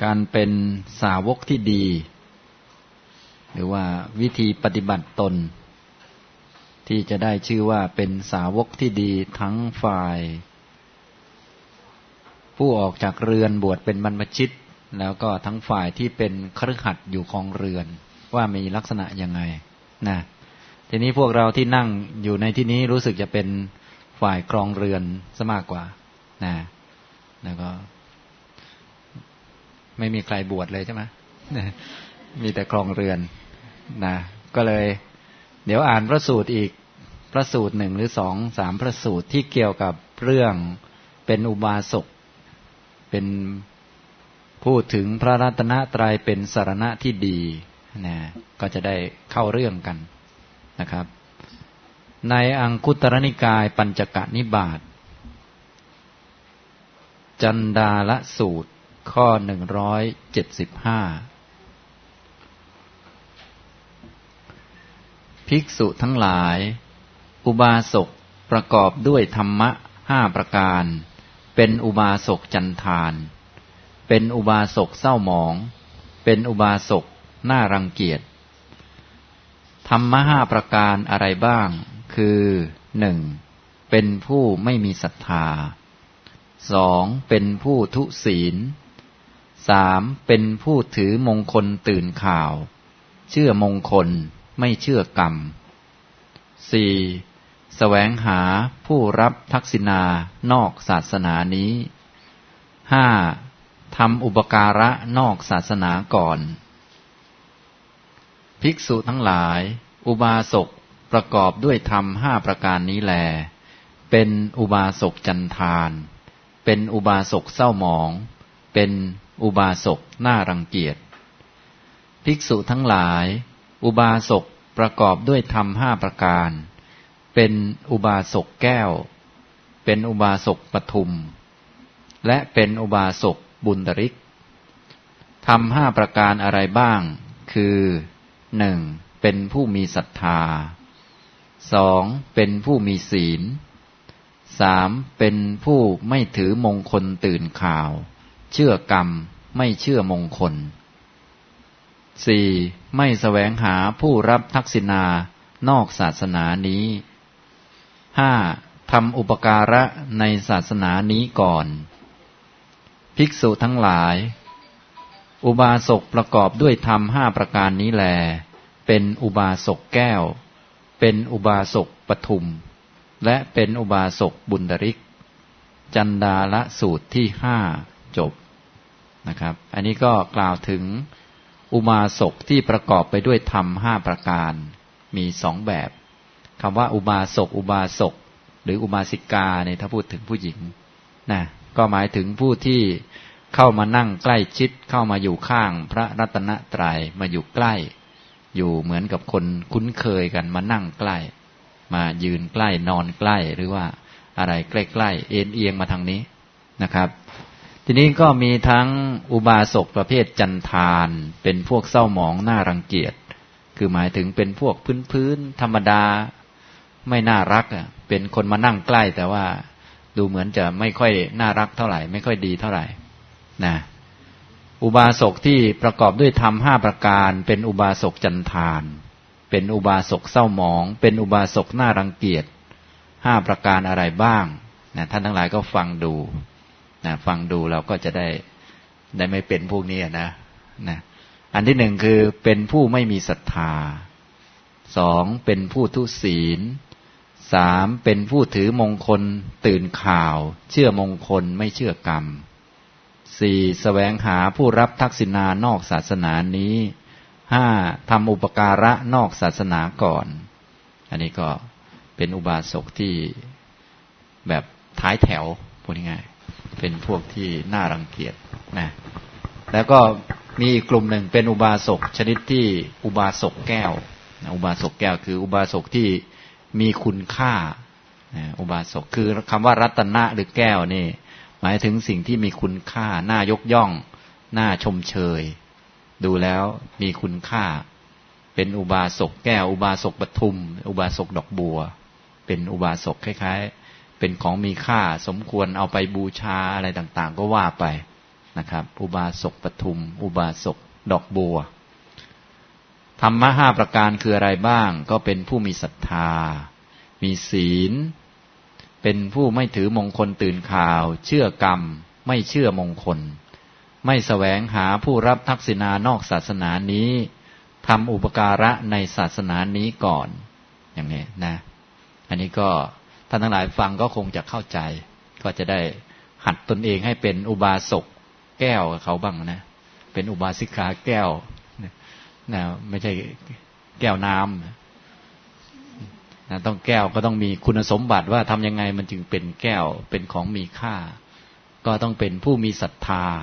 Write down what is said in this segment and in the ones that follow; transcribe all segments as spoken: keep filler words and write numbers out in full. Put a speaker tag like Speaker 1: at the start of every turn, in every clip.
Speaker 1: การเป็นสาวกที่ดีหรือว่าวิธีปฏิบัติตนที่จะได้ชื่อว่าเป็นสาวกที่ดีทั้งฝ่ายผู้ออกจากเรือนบวชเป็นบรรพชิตแล้วก็ทั้งฝ่ายที่เป็นคฤหัสถ์อยู่ครองเรือนว่ามีลักษณะยังไงนะทีนี้พวกเราที่นั่งอยู่ในที่นี้รู้สึกจะเป็นฝ่ายครองเรือนซะมากกว่านะแล้วก็ไม่มีใครบวชเลยใช่ไหมมีแต่ครองเรือนนะก็เลยเดี๋ยวอ่านพระสูตรอีกพระสูตรหนึ่งหรือสองสามพระสูตรที่เกี่ยวกับเรื่องเป็นอุบาสกเป็นพูดถึงพระรัตนตรัยเป็นสรณะที่ดีนะก็จะได้เข้าเรื่องกันนะครับในอังคุตรนิกายปัญจกนิบาตจันดาลสูตรข้อหนึ่งร้อยเจ็ดสิบห้าภิกษุทั้งหลายอุบาสกประกอบด้วยธรรมะห้าประการเป็นอุบาสกจันทานเป็นอุบาสกเศร้าหมองเป็นอุบาสกน่ารังเกียจธรรมะห้าประการอะไรบ้างคือหนึ่งเป็นผู้ไม่มีศรัทธาสองเป็นผู้ทุศีลสามเป็นผู้ถือมงคลตื่นข่าวเชื่อมงคลไม่เชื่อกรรมสี่แสวงหาผู้รับทักษิณานอกศาสนานี้ห้าทำอุปการะนอกศาสนาก่อนภิกษุทั้งหลายอุบาสกประกอบด้วยธรรมห้าประการนี้แลเป็นอุบาสกจันทานเป็นอุบาสกเศร้าหมองเป็นอุบาสกน่ารังเกียจภิกษุทั้งหลายอุบาสกประกอบด้วยธรรมห้าประการเป็นอุบาสกแก้วเป็นอุบาสกปทุมและเป็นอุบาสกบุญดริกธรรมห้าประการอะไรบ้างคือหนึ่งเป็นผู้มีศรัทธาสองเป็นผู้มีศีลสามเป็นผู้ไม่ถือมงคลตื่นข่าวเชื่อกรรมไม่เชื่อมงคลสี่ไม่แสวงหาผู้รับทักษิณานอกศาสนานี้ห้าทำอุปการะในศาสนานี้ก่อนภิกษุทั้งหลายอุบาสกประกอบด้วยธรรมห้าประการนี้แลเป็นอุบาสกแก้วเป็นอุบาสกปทุมและเป็นอุบาสกบุญดริกจันดาลสูตรที่ห้าจบนะครับอันนี้ก็กล่าวถึงอุบาสกที่ประกอบไปด้วยธรรมห้าประการมีสองแบบคำว่าอุบาสกอุบาสกหรืออุบาสิกาเนี่ยถ้าพูดถึงผู้หญิงนะก็หมายถึงผู้ที่เข้ามานั่งใกล้ชิดเข้ามาอยู่ข้างพระรัตนตรัยมาอยู่ใกล้อยู่เหมือนกับคนคุ้นเคยกันมานั่งใกล้มายืนใกล้นอนใกล้หรือว่าอะไรใกล้ๆเอ็นเอียงมาทางนี้นะครับทีนี้ก็มีทั้งอุบาสกประเภทจันทานเป็นพวกเศร้าหมองน่ารังเกียจคือหมายถึงเป็นพวกพื้นๆธรรมดาไม่น่ารักอ่ะเป็นคนมานั่งใกล้แต่ว่าดูเหมือนจะไม่ค่อยน่ารักเท่าไหร่ไม่ค่อยดีเท่าไหร่นะอุบาสกที่ประกอบด้วยธรรมห้าประการเป็นอุบาสกจันทานเป็นอุบาสกเศร้าหมองเป็นอุบาสกน่ารังเกียจห้าประการอะไรบ้างนะท่านทั้งหลายก็ฟังดูนะฟังดูเราก็จะได้ได้ไม่เป็นพวกนี้นะนะอันที่หนึ่งคือเป็นผู้ไม่มีศรัทธาสองเป็นผู้ทุศีลสามเป็นผู้ถือมงคลตื่นข่าวเชื่อมงคลไม่เชื่อกรรมสี่แสวงหาผู้รับทักษิณานอกศาสนานี้ห้าทำอุปการะนอกศาสนาก่อนอันนี้ก็เป็นอุบาสกที่แบบท้ายแถวพูดง่ายๆเป็นพวกที่น่ารังเกียจนะแล้วก็มีอีกกลุ่มหนึ่งเป็นอุบาสกชนิดที่อุบาสกแก้วอุบาสกแก้วคืออุบาสกที่มีคุณค่าอุบาสกคือคำว่ารัตนะหรือแก้วนี่หมายถึงสิ่งที่มีคุณค่าน่ายกย่องน่าชมเชยดูแล้วมีคุณค่าเป็นอุบาสกแก้วอุบาสกปทุมอุบาสกดอกบัวเป็นอุบาสกคล้ายๆเป็นของมีค่าสมควรเอาไปบูชาอะไรต่างๆก็ว่าไปนะครับอุบาสกปทุมอุบาสกดอกบัวธรรมะห้าประการคืออะไรบ้างก็เป็นผู้มีศรัทธามีศีลเป็นผู้ไม่ถือมงคลตื่นข่าวเชื่อกรรมไม่เชื่อมงคลไม่แสวงหาผู้รับทักษิณานอกศาสนานี้ทำอุปการะในศาสนานี้ก่อนอย่างนี้นะอันนี้ก็ท่านทั้งหลายฟังก็คงจะเข้าใจก็จะได้หัดตนเองให้เป็นอุบาสกแก้วกับเขาบ้างนะเป็นอุบาสิกาแก้วนะไม่ใช่แก้วน้ำนะต้องแก้วก็ต้องมีคุณสมบัติว่าทำยังไงมันจึงเป็นแก้วเป็นของมีค่าก็ต้องเป็นผู้มีศรัทธา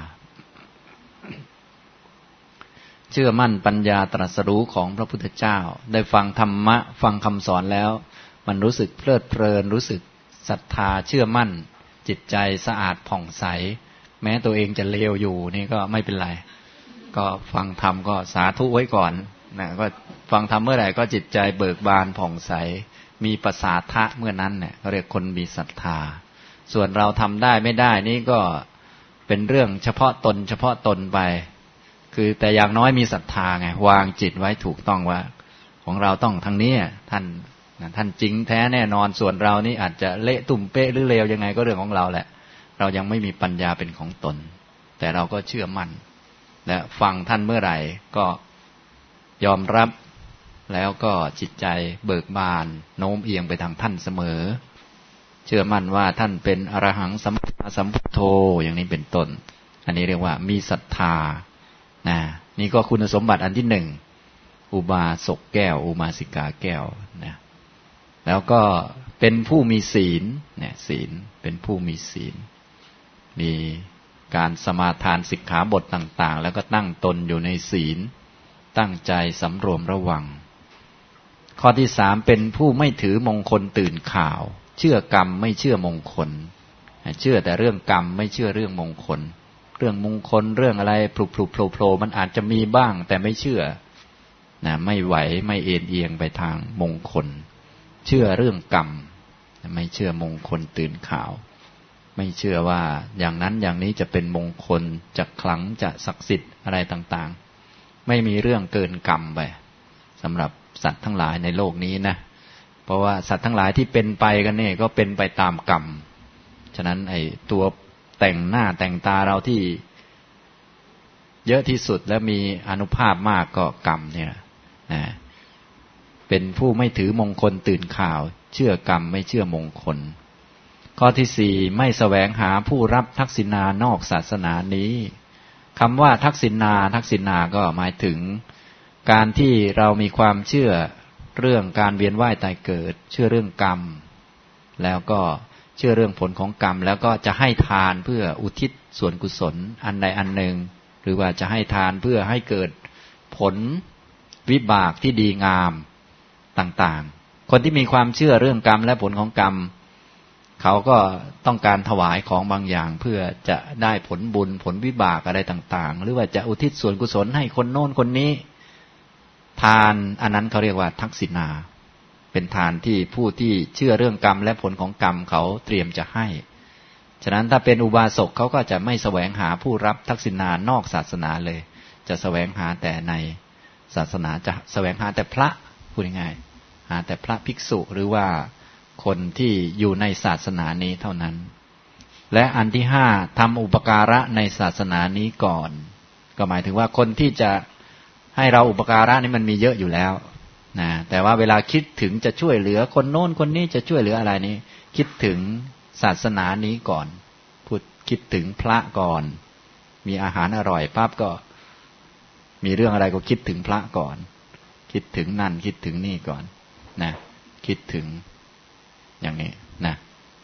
Speaker 1: เชื่อมั่นปัญญาตรัสรู้ของพระพุทธเจ้าได้ฟังธรรมะฟังคำสอนแล้วมันรู้สึกเพลิดเพลินรู้สึกศรัทธาเชื่อมั่นจิตใจสะอาดผ่องใสแม้ตัวเองจะเลวอยู่นี่ก็ไม่เป็นไรก็ฟังธรรมก็สาธุไว้ก่อนนะก็ฟังธรรมเมื่อไหร่ก็จิตใจเบิกบานผ่องใสมีประสาทะเมื่อนั้นเนี่ยเรียกคนมีศรัทธาส่วนเราทำได้ไม่ได้นี่ก็เป็นเรื่องเฉพาะตนเฉพาะตนไปคือแต่อย่างน้อยมีศรัทธาไงวางจิตไว้ถูกต้องว่าของเราต้องทางนี้ท่านท่านจริงแท้แน่นอนส่วนเรานี่อาจจะเละตุ่มเป๊ะหรือเลวยังไงก็เรื่องของเราแหละเรายังไม่มีปัญญาเป็นของตนแต่เราก็เชื่อมั่นและฟังท่านเมื่อไหร่ก็ยอมรับแล้วก็จิตใจเบิกบานโน้มเอียงไปทางท่านเสมอเชื่อมั่นว่าท่านเป็นอรหังสัมมาสัมพุทโธอย่างนี้เป็นต้นอันนี้เรียกว่ามีศรัทธานะนี่ก็คุณสมบัติอันที่หนึ่งอุบาสกแก้วอุบาสิกาแก้วนะแล้วก็เป็นผู้มีศีลเนี่ยศีลเป็นผู้มีศีลมีการสมาทานสิกขาบทต่างๆแล้วก็ตั้งตนอยู่ในศีลตั้งใจสำรวมระวังข้อที่สามเป็นผู้ไม่ถือมงคลตื่นข่าวเชื่อกรรมไม่เชื่อมงคลเชื่อแต่เรื่องกรรมไม่เชื่อเรื่องมงคลเรื่องมงคลเรื่องอะไรพลุพลุโผล่โผล่มันอาจจะมีบ้างแต่ไม่เชื่อนะไม่ไหวไม่เอ็นเอียงไปทางมงคลเชื่อเรื่องกรรมไม่เชื่อมงคลตื่นข่าวไม่เชื่อว่าอย่างนั้นอย่างนี้จะเป็นมงคลจะขลังจะศักดิ์สิทธิ์อะไรต่างๆไม่มีเรื่องเกินกรรมไปสำหรับสัตว์ทั้งหลายในโลกนี้นะเพราะว่าสัตว์ทั้งหลายที่เป็นไปกันเนี่ยก็เป็นไปตามกรรมฉะนั้นไอ้ตัวแต่งหน้าแต่งตาเราที่เยอะที่สุดและมีอานุภาพมากก็กรรมเนี่ยนะเป็นผู้ไม่ถือมงคลตื่นข่าวเชื่อกรรมไม่เชื่อมงคลข้อที่สี่ไม่แสวงหาผู้รับทักษิณานอกศาสนานี้คำว่าทักษิณาทักษิณาก็หมายถึงการที่เรามีความเชื่อเรื่องการเวียนว่ายตายเกิดเชื่อเรื่องกรรมแล้วก็เชื่อเรื่องผลของกรรมแล้วก็จะให้ทานเพื่ออุทิศส่วนกุศลอันใดอันหนึ่งหรือว่าจะให้ทานเพื่อให้เกิดผลวิบากที่ดีงามต่างๆคนที่มีความเชื่อเรื่องกรรมและผลของกรรมเขาก็ต้องการถวายของบางอย่างเพื่อจะได้ผลบุญผลวิบากอะไรต่างๆหรือว่าจะอุทิศส่วนกุศลให้คนโน้นคนนี้ทานอันนั้นเขาเรียกว่าทักษิณาเป็นทานที่ผู้ที่เชื่อเรื่องกรรมและผลของกรรมเขาเตรียมจะให้ฉะนั้นถ้าเป็นอุบาสกเขาก็จะไม่แสวงหาผู้รับทักษิณานอกศาสนาเลยจะแสวงหาแต่ในศาสนาจะแสวงหาแต่พระพูดง่ายๆหาแต่พระภิกษุหรือว่าคนที่อยู่ในศาสนานี้เท่านั้นและอันที่ห้าทำอุปการะในศาสนานี้ก่อนก็หมายถึงว่าคนที่จะให้เราอุปการะนี่มันมีเยอะอยู่แล้วนะแต่ว่าเวลาคิดถึงจะช่วยเหลือคนโน้นคนนี้จะช่วยเหลืออะไรนี้คิดถึงศาสนานี้ก่อนพูดคิดถึงพระก่อนมีอาหารอร่อยปั๊บก็มีเรื่องอะไรก็คิดถึงพระก่อนคิดถึงนั่นคิดถึงนี่ก่อนนะคิดถึงอย่างนี้นะ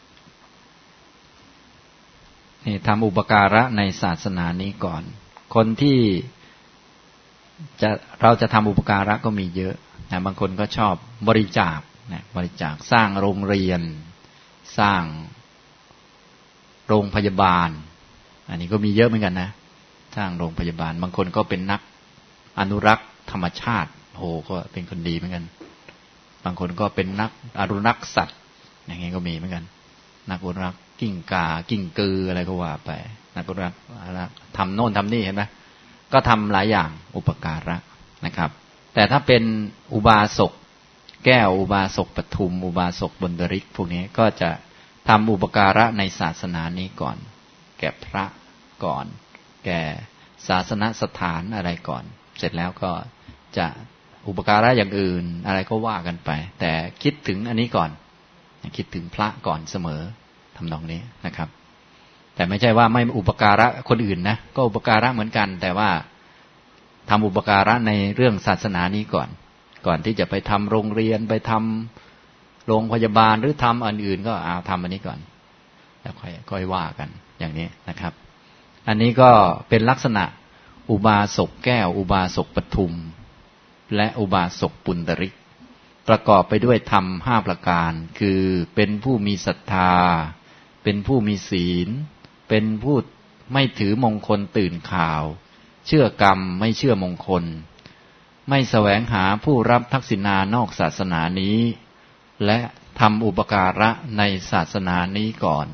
Speaker 1: นี่ทำอุปการะในศาสนานี้ก่อนคนที่จะเราจะทำอุปการะก็มีเยอะนะบางคนก็ชอบบริจาคนะบริจาคสร้างโรงเรียนสร้างโรงพยาบาลอันนี้ก็มีเยอะเหมือนกันนะสร้างโรงพยาบาลบางคนก็เป็นนักอนุรักษ์ธรรมชาติโอ้ก็เป็นคนดีเหมือนกันบางคนก็เป็นนักอนุรักษ์สัตว์อย่างนี้ก็มีเหมือนกันนักอนุรักษ์กิ้งกากิ้งกืออะไรก็ว่าไปนักปฏิบัติทำโน่นทำนี่เห็นไหมก็ทำหลายอย่างอุปการะนะครับแต่ถ้าเป็นอุบาสกแก้วอุบาสกปทุมอุบาสกบุญดริกพวกนี้ก็จะทำอุปการะในศาสนานี้ก่อนแก่พระก่อนแก่ศาสนสถานอะไรก่อนเสร็จแล้วก็จะอุปการะอย่างอื่นอะไรก็ว่ากันไปแต่คิดถึงอันนี้ก่อนคิดถึงพระก่อนเสมอทำนองนี้นะครับแต่ไม่ใช่ว่าไม่อุปการะคนอื่นนะก็อุปการะเหมือนกันแต่ว่าทำอุปการะในเรื่องศาสนานี้ก่อนก่อนที่จะไปทำโรงเรียนไปทำโรงพยาบาลหรือทำอันอื่นก็เอาทำอันนี้ก่อนแล้วค่อยค่อยว่ากันอย่างนี้นะครับอันนี้ก็เป็นลักษณะอุบาสกแก้วอุบาสกปทุมและอุบาสกปุณณริกประกอบไปด้วยธรรมห้าประการคือเป็นผู้มีศรัทธาเป็นผู้มีศีลเป็นผู้ไม่ถือมงคลตื่นข่าวเชื่อกรรมไม่เชื่อมงคลไม่แสวงหาผู้รับทักษิณานอกศาสนานี้และทำอุปการะในศาสนานี้ก่อน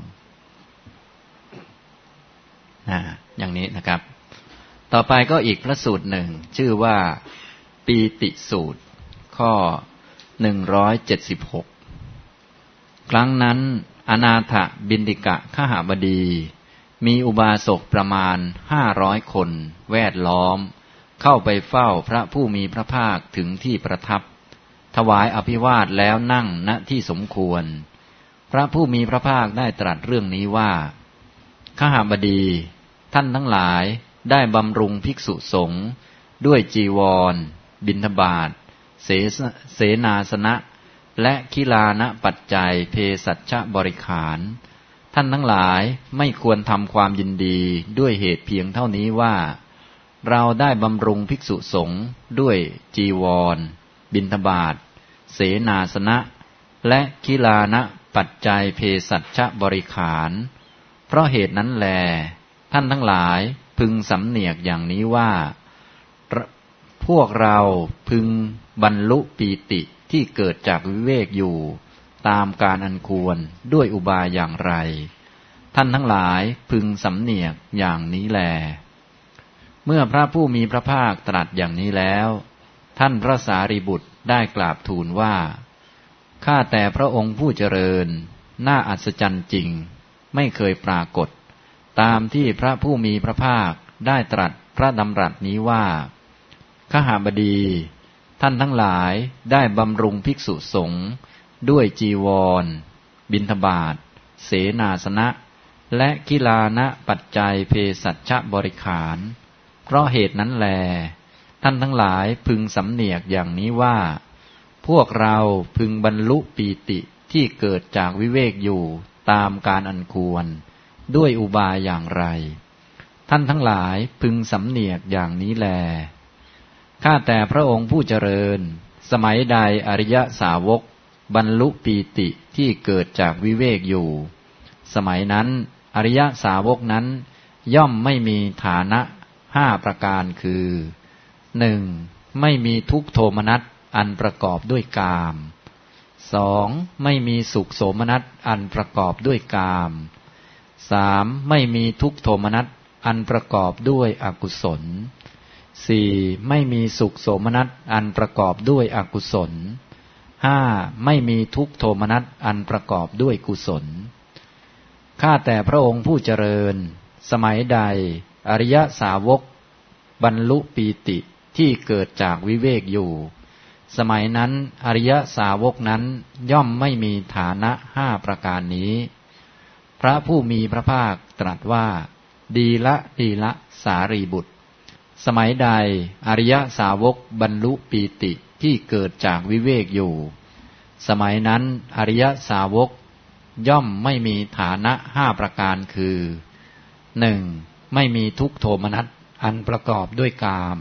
Speaker 1: นะอย่างนี้นะครับต่อไปก็อีกพระสูตรหนึ่งชื่อว่าปีติสูตรข้อหนึ่งร้อยเจ็ดสิบหกครั้งนั้นอนาถบิณฑิกะขหบดีมีอุบาสกประมาณห้าร้อยคนแวดล้อมเข้าไปเฝ้าพระผู้มีพระภาคถึงที่ประทับถวายอภิวาทแล้วนั่งณที่สมควรพระผู้มีพระภาคได้ตรัสเรื่องนี้ว่าขหบดีท่านทั้งหลายได้บำรุงภิกษุสงฆ์ด้วยจีวรบิณฑบาตเสเสนาสนะและคิลานะปัจจัยเภสัชบริขารท่านทั้งหลายไม่ควรทำความยินดีด้วยเหตุเพียงเท่านี้ว่าเราได้บำรุงภิกษุสงฆ์ด้วยจีวรบิณฑบาตเสนาสนะและคิลานะปัจจัยเภสัชบริขารเพราะเหตุนั้นแลท่านทั้งหลายพึงสำเนียกอย่างนี้ว่าพวกเราพึงบรรลุปีติที่เกิดจากวิเวกอยู่ตามการอันควรด้วยอุบายอย่างไรท่านทั้งหลายพึงสำเนียกอย่างนี้แลเมื่อพระผู้มีพระภาคตรัสอย่างนี้แล้วท่านพระสารีบุตรได้กราบทูลว่าข้าแต่พระองค์ผู้เจริญน่าอัศจรรย์จริงไม่เคยปรากฏตามที่พระผู้มีพระภาคได้ตรัสพระดำรัสนี้ว่าขหบดีท่านทั้งหลายได้บำรุงภิกษุสงฆ์ด้วยจีวรบิณฑบาตเสนาสนะและคิลานะปัจจัยเภสัชบริขารเพราะเหตุนั้นแลท่านทั้งหลายพึงสำเนียกอย่างนี้ว่าพวกเราพึงบรรลุปีติที่เกิดจากวิเวกอยู่ตามการอันควรด้วยอุบายอย่างไรท่านทั้งหลายพึงสำเนียกอย่างนี้แลข้าแต่พระองค์ผู้เจริญสมัยใดอริยสาวกบรรลุปีติที่เกิดจากวิเวกอยู่สมัยนั้นอริยสาวกนั้นย่อมไม่มีฐานะห้าประการคือหนึ่งไม่มีทุกโทมนัสอันประกอบด้วยกามสองไม่มีสุขโสมนัสอันประกอบด้วยกามสามไม่มีทุกโทมนัสอันประกอบด้วยอกุศลสี่ไม่มีสุขโสมนัสอันประกอบด้วยอกุศลห้าไม่มีทุกโทมนัสอันประกอบด้วยกุศลข้าแต่พระองค์ผู้เจริญสมัยใดอริยสาวกบรรลุปีติที่เกิดจากวิเวกอยู่สมัยนั้นอริยสาวกนั้นย่อมไม่มีฐานะห้าประการนี้พระผู้มีพระภาคตรัสว่าดีละดีละสารีบุตรสมัยใดอริยสาวกบรรลุปีติที่เกิดจากวิเวกอยู่สมัยนั้นอริยสาวกย่อมไม่มีฐานะห้าประการคือหนึ่งไม่มีทุกโทมนัสอันประกอบด้วยกาม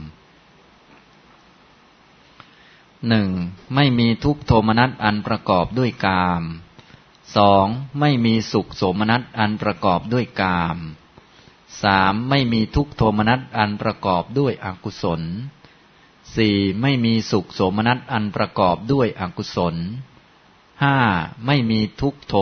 Speaker 1: หนึ่งไม่มีทุกโทมนัสอันประกอบด้วยกามสองไม่มีสุขโสมนัสอันประกอบด้วยกามสามไม่มีทุกโทมนัสอันประกอบด้วยอกุศลสี่ไม่มีสุขโสมนัสอันประกอบด้วยอกุศลห้าไม่มีทุกโทมนัส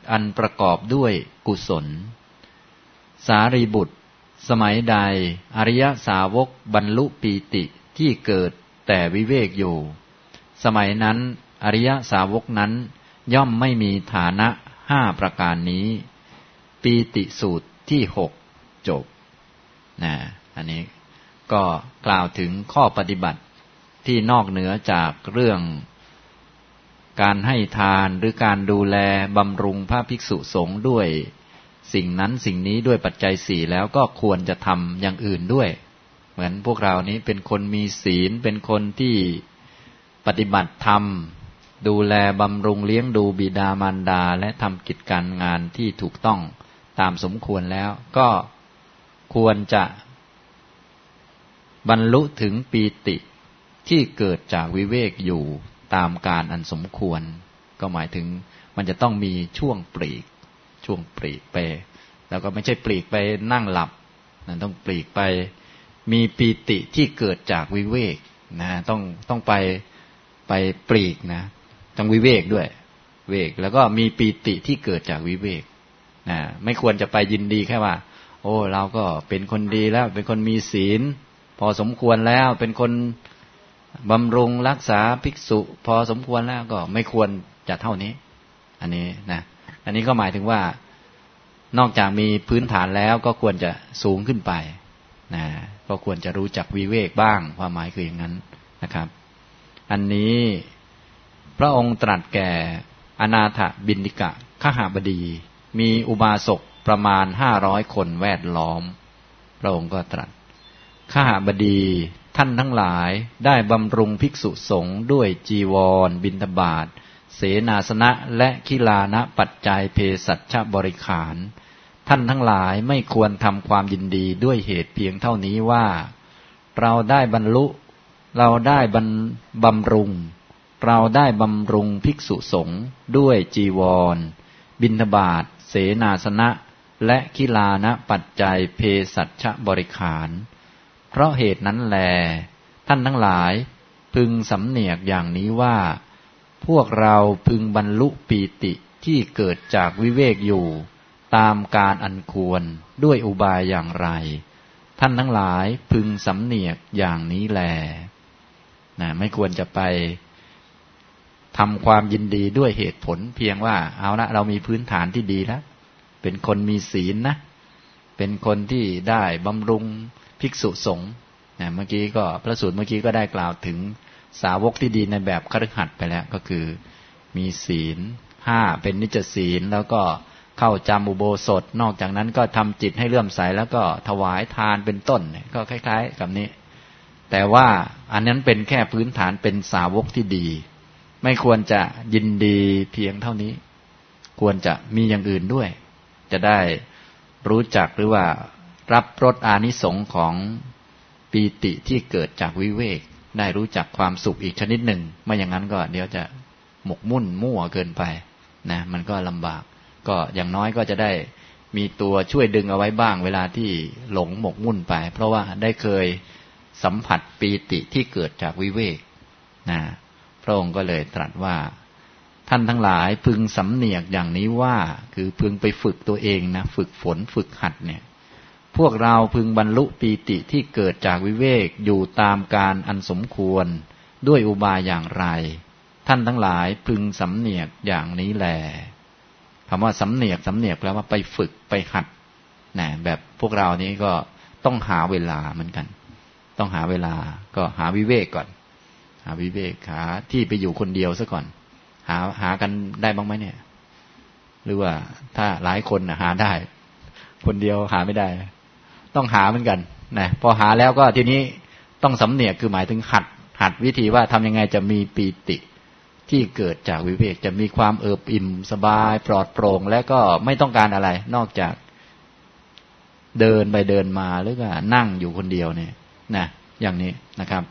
Speaker 1: อันประกอบด้วยกุศลสารีบุตรสมัยใดอริยสาวกบรรลุปีติที่เกิดแต่วิเวกอยู่สมัยนั้นอริยสาวกนั้นย่อมไม่มีฐานะห้าประการนี้ปีติสูตรที่หกจบนะอันนี้ก็กล่าวถึงข้อปฏิบัติที่นอกเหนือจากเรื่องการให้ทานหรือการดูแลบำรุงพระภิกษุสงฆ์ด้วยสิ่งนั้นสิ่งนี้ด้วยปัจจัยสี่แล้วก็ควรจะทำอย่างอื่นด้วยเหมือนพวกเรานี้เป็นคนมีศีลเป็นคนที่ปฏิบัติธรรมดูแลบำรุงเลี้ยงดูบิดามารดาและทำกิจการงานที่ถูกต้องตามสมควรแล้วก็ควรจะบรรลุถึงปีติที่เกิดจากวิเวกอยู่ตามการอันสมควรก็หมายถึงมันจะต้องมีช่วงปลีกช่วงปลีกไปแล้วก็ไม่ใช่ปลีกไปนั่งหลับนั่นต้องปลีกไปมีปีติที่เกิดจากวิเวกนะต้องต้องไปไปปลีกนะต้องวิเวกด้วยเวกแล้วก็มีปีติที่เกิดจากวิเวกนะไม่ควรจะไปยินดีแค่ว่าโอ้เราก็เป็นคนดีแล้วเป็นคนมีศีลพอสมควรแล้วเป็นคนบำรุงรักษาภิกษุพอสมควรแล้วก็ไม่ควรจะเท่านี้อันนี้นะอันนี้ก็หมายถึงว่านอกจากมีพื้นฐานแล้วก็ควรจะสูงขึ้นไปนะก็ควรจะรู้จักวิเวกบ้างความหมายคืออย่างนั้นนะครับอันนี้พระองค์ตรัสแก่อนาถบิณฑิกะขหบดีมีอุบาสกประมาณห้าร้อยคนแวดล้อมพระองค์ก็ตรัสขหบดีท่านทั้งหลายได้บำรุงภิกษุสงฆ์ด้วยจีวรบิณฑบาตเสนาสนะและคิลานะปัจจัยเภสัชบริขารท่านทั้งหลายไม่ควรทำความยินดีด้วยเหตุเพียงเท่านี้ว่าเราได้บรรลุเราได้บำรุงเราได้บำรุงภิกษุสงฆ์ด้วยจีวรบิณฑบาตเสนาสนะและคิลานะปัจจัยเภสัชบริขารเพราะเหตุนั้นแลท่านทั้งหลายพึงสำเนียกอย่างนี้ว่าพวกเราพึงบรรลุปีติที่เกิดจากวิเวกอยู่ตามการอันควรด้วยอุบายอย่างไรท่านทั้งหลายพึงสำเนียกอย่างนี้แลนะไม่ควรจะไปทำความยินดีด้วยเหตุผลเพียงว่าเอาละเรามีพื้นฐานที่ดีแล้วเป็นคนมีศีลนะเป็นคนที่ได้บำรุงภิกษุสงฆ์นะเมื่อกี้ก็พระสูตรเมื่อกี้ก็ได้กล่าวถึงสาวกที่ดีในแบบคฤหัสถ์ไปแล้วก็คือมีศีลห้าเป็นนิจศีลแล้วก็เข้าจำอุโบสถนอกจากนั้นก็ทำจิตให้เลื่อมใสแล้วก็ถวายทานเป็นต้นก็คล้ายๆกับนี้แต่ว่าอันนั้นเป็นแค่พื้นฐานเป็นสาวกที่ดีไม่ควรจะยินดีเพียงเท่านี้ควรจะมีอย่างอื่นด้วยจะได้รู้จักหรือว่ารับรสอานิสงส์ของปีติที่เกิดจากวิเวกได้รู้จักความสุขอีกชนิดหนึ่งไม่อย่างนั้นก็เดี๋ยวจะหมกมุ่นมั่วเกินไปนะมันก็ลำบากก็อย่างน้อยก็จะได้มีตัวช่วยดึงเอาไว้บ้างเวลาที่หลงหมกมุ่นไปเพราะว่าได้เคยสัมผัสปีติที่เกิดจากวิเวกนะพระองค์ก็เลยตรัสว่าท่านทั้งหลายพึงสำเนียกอย่างนี้ว่าคือพึงไปฝึกตัวเองนะฝึกฝนฝึกหัดเนี่ยพวกเราพึงบรรลุปีติที่เกิดจากวิเวกอยู่ตามการอันสมควรด้วยอุบายอย่างไรท่านทั้งหลายพึงสำเนียกอย่างนี้แลคำว่าสำเนียกสำเนียกแปลว่าไปฝึกไปหัดนะแบบพวกเรานี้ก็ต้องหาเวลาเหมือนกันต้องหาเวลาก็หาวิเวกก่อนหาวิเวกหาที่ไปอยู่คนเดียวซะก่อนหาหากันได้บ้างไหมเนี่ยหรือว่าถ้าหลายคนนะหาได้คนเดียวหาไม่ได้ต้องหาเหมือนกันนะพอหาแล้วก็ทีนี้ต้องสำเนียกคือหมายถึงหัดหัดวิธีว่าทำยังไงจะมีปีติที่เกิดจากวิเวกจะมีความเอิบอิ่มสบายปลอดโปร่งและก็ไม่ต้องการอะไรนอกจากเดินไปเดินมาหรือว่านั่งอยู่คนเดียวเนี่ยนะอย่างนี้นะครับ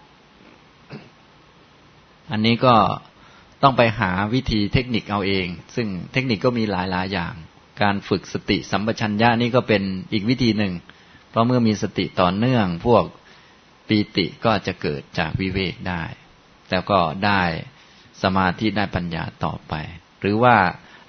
Speaker 1: อันนี้ก็ต้องไปหาวิธีเทคนิคเอาเองซึ่งเทคนิคก็มีหลายๆอย่างการฝึกสติสัมปชัญญะนี่ก็เป็นอีกวิธีหนึ่งเพราะเมื่อมีสติต่อเนื่องพวกปีติก็จะเกิดจากวิเวกได้แล้วก็ได้สมาธิได้ปัญญาต่อไปหรือว่า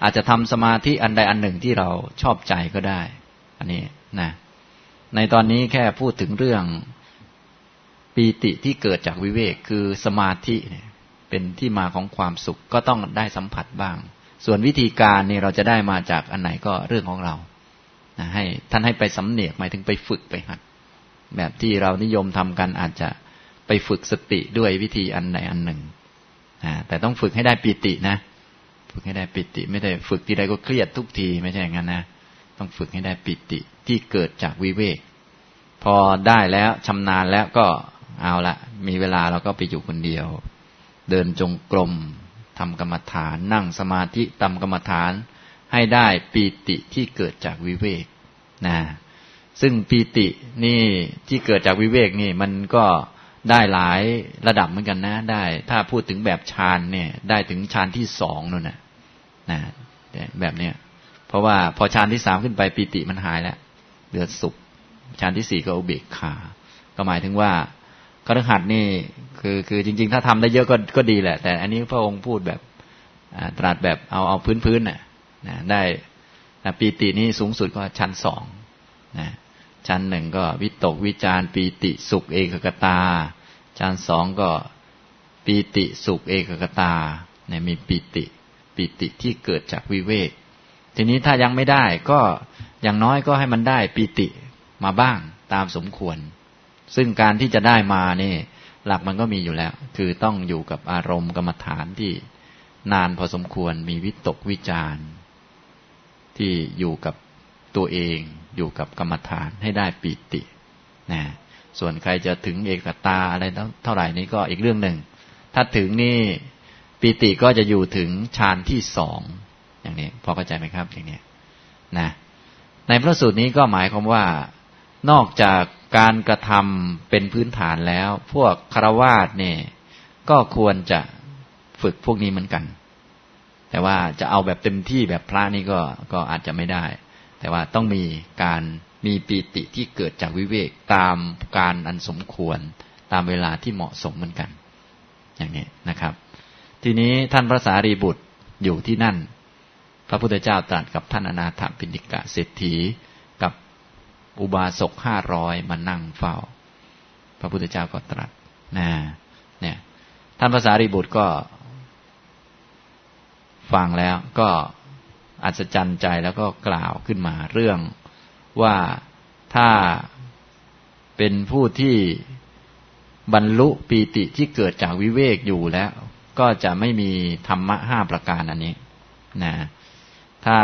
Speaker 1: อาจจะทำสมาธิอันใดอันหนึ่งที่เราชอบใจก็ได้อันนี้นะในตอนนี้แค่พูดถึงเรื่องปีติที่เกิดจากวิเวกคือสมาธิเนี่ยเป็นที่มาของความสุขก็ต้องได้สัมผัสบ้างส่วนวิธีการนี่เราจะได้มาจากอันไหนก็เรื่องของเรานะให้ท่านให้ไปสำเนียกหมายถึงไปฝึกไปหัดแบบที่เรานิยมทำกันอาจจะไปฝึกสติด้วยวิธีอันไหนอันหนึ่งนะแต่ต้องฝึกให้ได้ปีตินะฝึกให้ได้ปิติไม่ได้ฝึกทีใดก็เครียดทุกทีไม่ใช่อย่างนั้นนะต้องฝึกให้ได้ปิติที่เกิดจากวิเวกพอได้แล้วชำนาญแล้วก็เอาละมีเวลาเราก็ไปอยู่คนเดียวเดินจงกรมทำกรรมฐานนั่งสมาธิทำกรรมฐานให้ได้ปีติที่เกิดจากวิเวกนะซึ่งปีตินี่ที่เกิดจากวิเวกนี่มันก็ได้หลายระดับเหมือนกันนะได้ถ้าพูดถึงแบบฌานเนี่ยได้ถึงฌานที่สองนู่นน่ะนะแบบเนี้ยเพราะว่าพอฌานที่สามขึ้นไปปีติมันหายแล้วเหลือสุขฌานที่สี่ก็อุเบกขาก็หมายถึงว่าคฤหัสถ์นี่คือคือจริงๆถ้าทำได้เยอะก็ก็ดีแหละแต่อันนี้พระองค์พูดแบบตรัสแบบเอาเอาพื้นๆน่ะนะได้นะปีตินี่สูงสุดก็ชั้นสองนะชั้นหนึ่งก็วิตกวิจารปีติสุขเอกคตาชั้นสองก็ปีติสุขเอกคตาเนี่ยมีปีติปีติที่เกิดจากวิเวกทีนี้ถ้ายังไม่ได้ก็อย่างน้อยก็ให้มันได้ปีติมาบ้างตามสมควรซึ่งการที่จะได้มานี่หลักมันก็มีอยู่แล้วคือต้องอยู่กับอารมณ์กรรมฐานที่นานพอสมควรมีวิตกวิจารที่อยู่กับตัวเองอยู่กับกรรมฐานให้ได้ปีตินะส่วนใครจะถึงเอกตาอะไรเท่าไหร่นี้ก็อีกเรื่องหนึ่งถ้าถึงนี่ปีติก็จะอยู่ถึงฌานที่สองอย่างนี้พอเข้าใจไหมครับอย่างนี้นะในพระสูตรนี้ก็หมายความว่านอกจากการกระทำเป็นพื้นฐานแล้วพวกฆราวาสเนี่ยก็ควรจะฝึกพวกนี้เหมือนกันแต่ว่าจะเอาแบบเต็มที่แบบพระนี่ก็ก็อาจจะไม่ได้แต่ว่าต้องมีการมีปีติที่เกิดจากวิเวกตามการอันสมควรตามเวลาที่เหมาะสมเหมือนกันอย่างนี้นะครับทีนี้ท่านพระสารีบุตรอยู่ที่นั่นพระพุทธเจ้าตรัสกับท่านอนาถปิณฑิกะเศรษฐีกับอุบาสกห้าร้อยมานั่งเฝ้าพระพุทธเจ้าก็ตรัสนะเนี่ยท่านพระสารีบุตรก็ฟังแล้วก็อัศจรรย์ใจแล้วก็กล่าวขึ้นมาเรื่องว่าถ้าเป็นผู้ที่บรรลุปีติที่เกิดจากวิเวกอยู่แล้วก็จะไม่มีธรรมะห้าประการอันนี้นะถ้า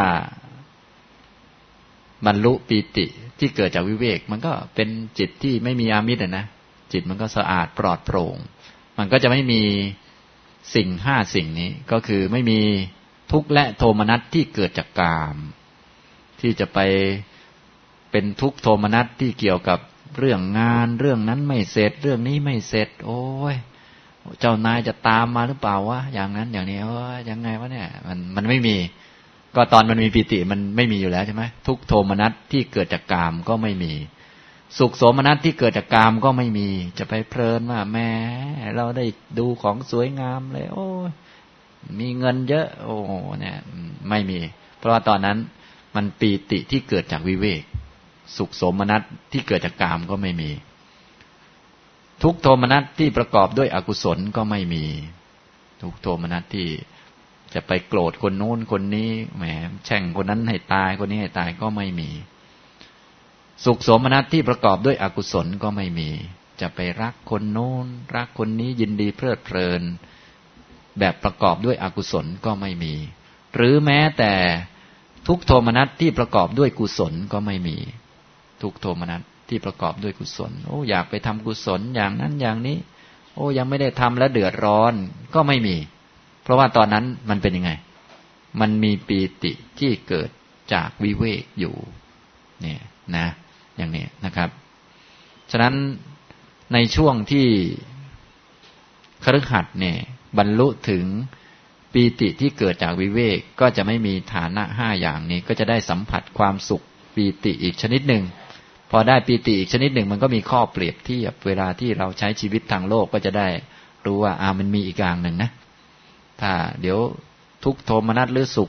Speaker 1: บรรลุปีติที่เกิดจากวิเวกมันก็เป็นจิตที่ไม่มีอามิตรนะจิตมันก็สะอาดปลอดโปร่งมันก็จะไม่มีสิ่งห้าสิ่งนี้ก็คือไม่มีทุกข์และโทมนัสที่เกิดจากกามที่จะไปเป็นทุกข์โทมนัสที่เกี่ยวกับเรื่องงานเรื่องนั้นไม่เสร็จเรื่องนี้ไม่เสร็จโอ้ยเจ้านายจะตามมาหรือเปล่าวะอย่างนั้นอย่างนี้โอ้ยยังไงวะเนี่ยมันมันไม่มีก็ตอนมันมีปีติมันไม่มีอยู่แล้วใช่ไหมทุกโทมนัสที่เกิดจากกามก็ไม่มีสุขโสมนัสที่เกิดจากกามก็ไม่มีจะไปเพลินว่าแม้เราได้ดูของสวยงามเลยโอ้มีเงินเยอะโอ้เนี่ยไม่มีเพราะว่าตอนนั้นมันปีติที่เกิดจากวิเวกสุขโสมนัสที่เกิดจากกามก็ไม่มีทุกโทมนัสที่ประกอบด้วยอกุศลก็ไม่มีทุกโทมนัสที่จะไปโกรธคนโน้นคนนี้แหมแช่งคนนั้นให้ตายคนนี้ให้ตายก็ไม่มีสุขโสมนัสที่ประกอบด้วยอกุศลก็ไม่มีจะไปรักคนโน้นรักคนนี้ยินดีเพลิดเพลินแบบประกอบด้วยอกุศลก็ไม่มีหรือแม้แต่ทุกโทมนัสที่ประกอบด้วยกุศลก็ไม่มีทุกโทมนัสที่ประกอบด้วยกุศลโอ้อยากไปทำกุศลอย่างนั้นอย่างนี้โอ้ยังไม่ได้ทำแล้วเดือดร้อนก็ไม่มีเพราะว่าตอนนั้นมันเป็นยังไงมันมีปีติที่เกิดจากวิเวกอยู่เนี่ยนะอย่างนี้นะครับฉะนั้นในช่วงที่คฤหัสถ์เนี่ยบรรลุถึงปีติที่เกิดจากวิเวกก็จะไม่มีฐานะห้าอย่างนี้ก็จะได้สัมผัสความสุขปีติอีกชนิดหนึ่งพอได้ปีติอีกชนิดหนึ่งมันก็มีข้อเปรียบเทียบเวลาที่เราใช้ชีวิตทางโลกก็จะได้รู้ว่าอ่ามันมีอีกอย่างหนึ่งนะถ้าเดี๋ยวทุกโทมนัสหรือสุข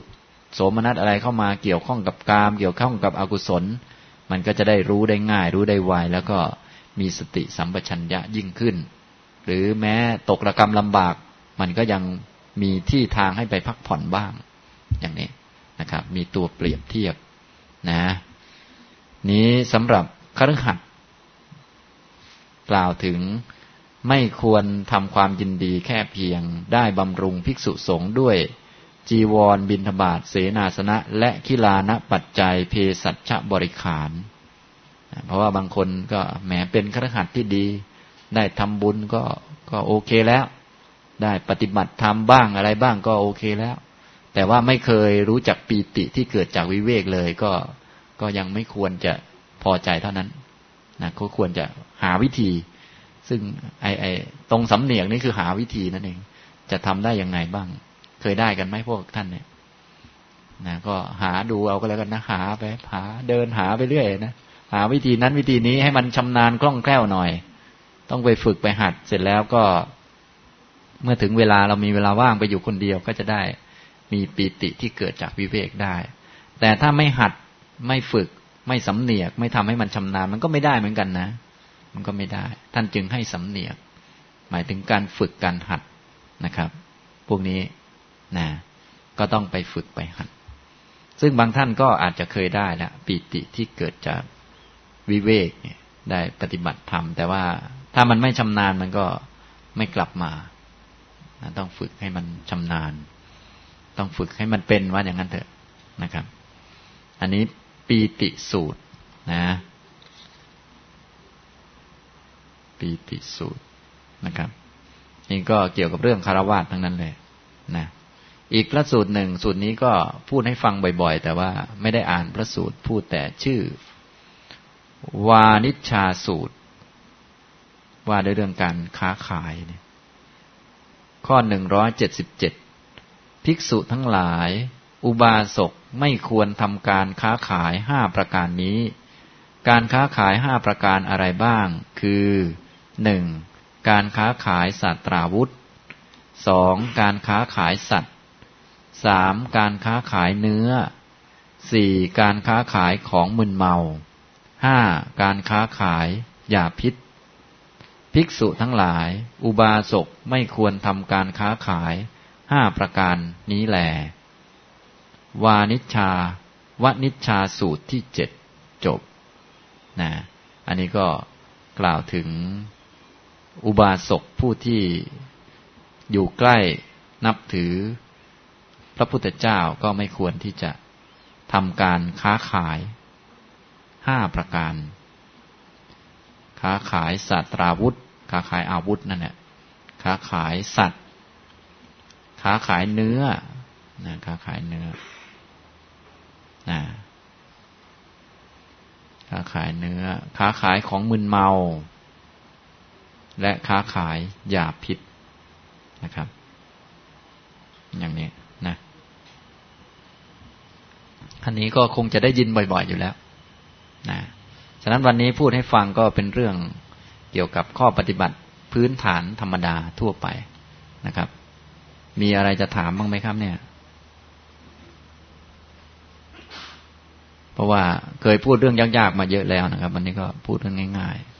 Speaker 1: โสมนัสอะไรเข้ามาเกี่ยวข้องกับกามเกี่ยวข้องกับอกุศลมันก็จะได้รู้ได้ง่ายรู้ได้ไวแล้วก็มีสติสัมปชัญญะยิ่งขึ้นหรือแม้ตกระกำลำบากมันก็ยังมีที่ทางให้ไปพักผ่อนบ้างอย่างนี้นะครับมีตัวเปรียบเทียบนะนี้สำหรับคฤหัสถ์กล่าวถึงไม่ควรทำความยินดีแค่เพียงได้บำรุงภิกษุสงฆ์ด้วยจีวรบิณฑบาตเสนาสนะและขิลานะปัจจัยเภสัชบริขารเพราะว่าบางคนก็แหมเป็นคฤหัสถ์ที่ดีได้ทำบุญก็ก็โอเคแล้วได้ปฏิบัติธรรมบ้างอะไรบ้างก็โอเคแล้วแต่ว่าไม่เคยรู้จักปีติที่เกิดจากวิเวกเลยก็ก็ยังไม่ควรจะพอใจเท่านั้นนะก็ควรจะหาวิธีซึ่งไอไอตรงสำเนียกนี่คือหาวิธีนั่นเองจะทำได้ยังไงบ้างเคยได้กันไหมพวกท่านเนี่ยนะก็หาดูเอาก็แล้วกันนะหาไปหาเดินหาไปเรื่อยนะหาวิธีนั้นวิธีนี้ให้มันชำนาญคล่องแคล่วหน่อยต้องไปฝึกไปหัดเสร็จแล้วก็เมื่อถึงเวลาเรามีเวลาว่างไปอยู่คนเดียวก็จะได้มีปีติที่เกิดจากวิเวกได้แต่ถ้าไม่หัดไม่ฝึกไม่สำเนียกไม่ทำให้มันชำนาญมันก็ไม่ได้เหมือนกันนะมันก็ไม่ได้ท่านจึงให้สำเนียกหมายถึงการฝึกการหัดนะครับพวกนี้นะก็ต้องไปฝึกไปหัดซึ่งบางท่านก็อาจจะเคยได้แล้วปีติที่เกิดจากวิเวกเนี่ยได้ปฏิบัติธรรมแต่ว่าถ้ามันไม่ชำนาญมันก็ไม่กลับมานะต้องฝึกให้มันชำนาญต้องฝึกให้มันเป็นว่าอย่างนั้นเถอะนะครับอันนี้ปีติสูตรนะปีติสูตรนะครับนี่ก็เกี่ยวกับเรื่องคฤหัสถ์ทั้งนั้นเลยนะอีกพระสูตรหนึ่งสูตรนี้ก็พูดให้ฟังบ่อยๆแต่ว่าไม่ได้อ่านพระสูตรพูดแต่ชื่อวานิชชาสูตรว่าด้วยเรื่องการค้าขายเนี่ยข้อหนึ่งร้อยเจ็ดสิบเจ็ดภิกษุทั้งหลายอุบาสกไม่ควรทำการค้าขายห้าประการนี้การค้าขายห้าประการอะไรบ้างคือหนึ่งการค้าขายสัตราวุธสองการค้าขายสัตว์สามการค้าขายเนื้อสี่การค้าขายของมึนเมาห้าการค้าขายยาพิษภิกษุทั้งหลายอุบาสกไม่ควรทำการค้าขายห้าประการนี้แลวานิชชาวนิชชาสูตรที่เจ็ดจบนะอันนี้ก็กล่าวถึงอุบาสกผู้ที่อยู่ใกล้นับถือพระพุทธเจ้าก็ไม่ควรที่จะทำการค้าขายห้าประการค้าขายสัตราวุธค้าขายอาวุธนั่นแหละค้าขายสัตว์ค้าขายเนื้อนะค้าขายเนื้อนะค้าขายเนื้อค้าขายของมึนเมาและค้าขายยาพิษนะครับอย่างนี้นะอันนี้ก็คงจะได้ยินบ่อยๆอยู่แล้วนะฉะนั้นวันนี้พูดให้ฟังก็เป็นเรื่องเกี่ยวกับข้อปฏิบัติพื้นฐานธรรมดาทั่วไปนะครับมีอะไรจะถามบ้างไหมครับเนี่ยเพราะว่าเคยพูดเรื่องยากๆมาเยอะแล้วนะครับวันนี้ก็พูดเรื่องง่ายๆ